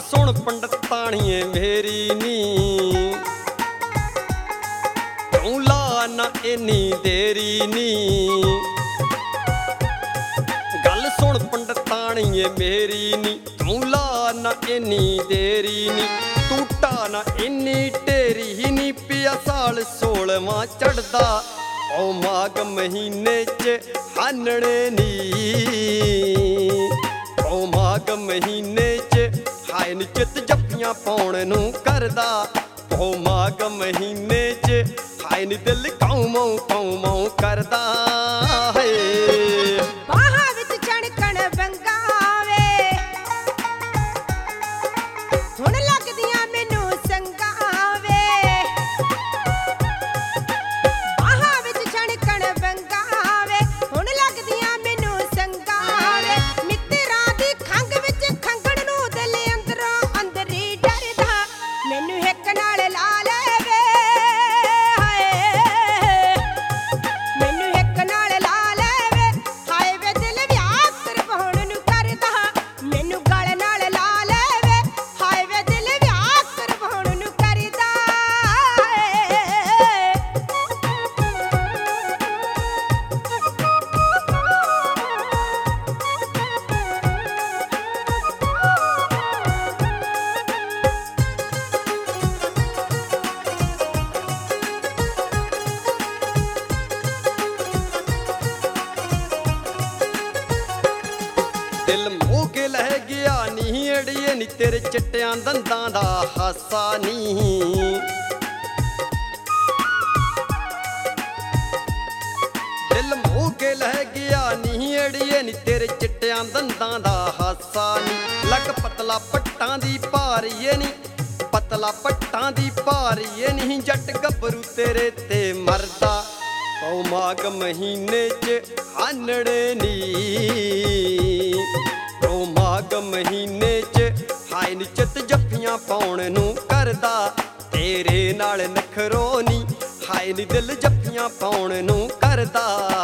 सुन पंडताणीए मेरी नी क्यों ला ना इन्नी देरी नी। गल सुन पंडताणीए मेरी नी क्यों ला ना इन्नी देरी नी। टूटा ना इन्नी ढेरी ही नी पिया साल 16वां चढ़दा ओ माघ महीने च हानणे नी। ओ माघ महीने च हाय नी चित जप्पियां पाउण नूं करदा। ओ माघ महीने च हाय नी दिल काऊ माऊ करदा है। दिल मोह के लह गया नी अड़िए नी तेरे चिट्टियां दंदां दा हासा नी। दिल मोह के लह गया नी अड़िए नी तेरे चिट्टियां दंदां दा हासा नी। लग पतला पट्टां दी भारीए नी पतला पट्टां दी भारीए नी। जट गभरू तेरे ते मरदा ओ माघ महीने च हानणे नी। ओ माघ महीने च हाय नी चित जप्पियां पाउण नूं करदा। तेरे नाल नखरो नी हाय नी दिल जप्पियां पाउण नूं करदा।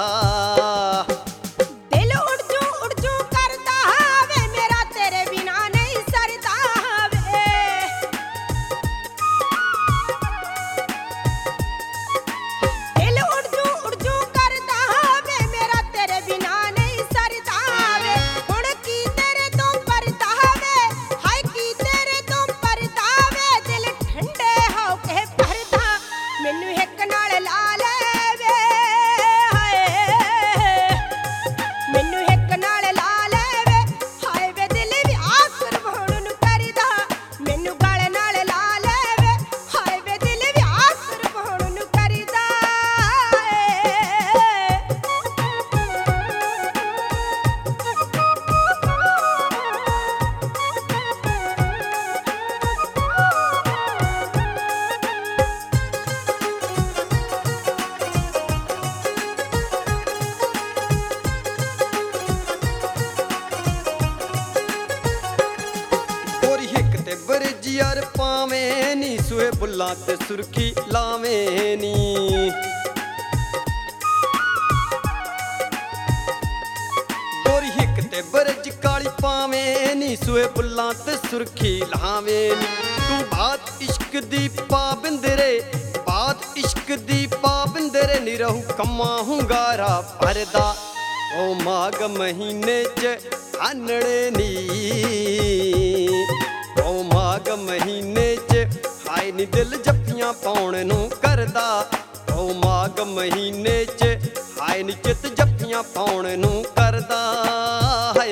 यार पावें नी सूहे बुल्लां ते सुरखी लावें नी। गोरी हिक ते बरज काली पावें नी सूहे बुल्लां ते सुरखी लावें नी। तू बात इश्क दी पाबिंदरे बात इश्क दी पाबिंदरे नी रहू कम्मा हुंगारा भरदा। ओ माघ महीने च हानणे नी। ओ माघ महीने च हाय नी दिल जप्पियां पाउण नूं करदा। ओ माघ महीने च हाय नी चित जप्पियां पाउण नूं करदा है।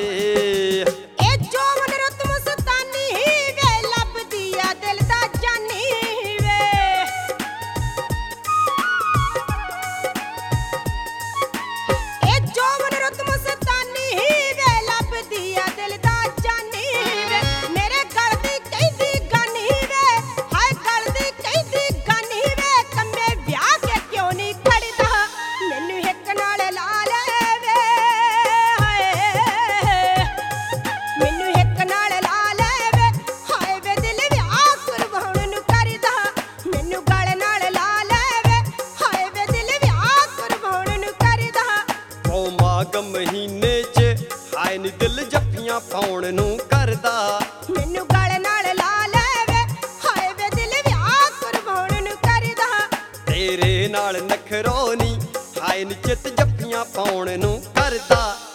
ਮਹੀਨੇ 'ਚ ਹਾਏ ਨੀ ਦਿਲ ਜੱਫੀਆਂ ਪਾਉਣ ਨੂੰ ਕਰਦਾ। ਮੈਨੂੰ ਗਲ ਨਾਲ ਨਾਲ ਨਖਰੋ ਨੀ ਹਾਏ ਨੀ ਚਿੱਤ ਜੱਫੀਆਂ ਪਾਉਣ ਨੂੰ ਕਰਦਾ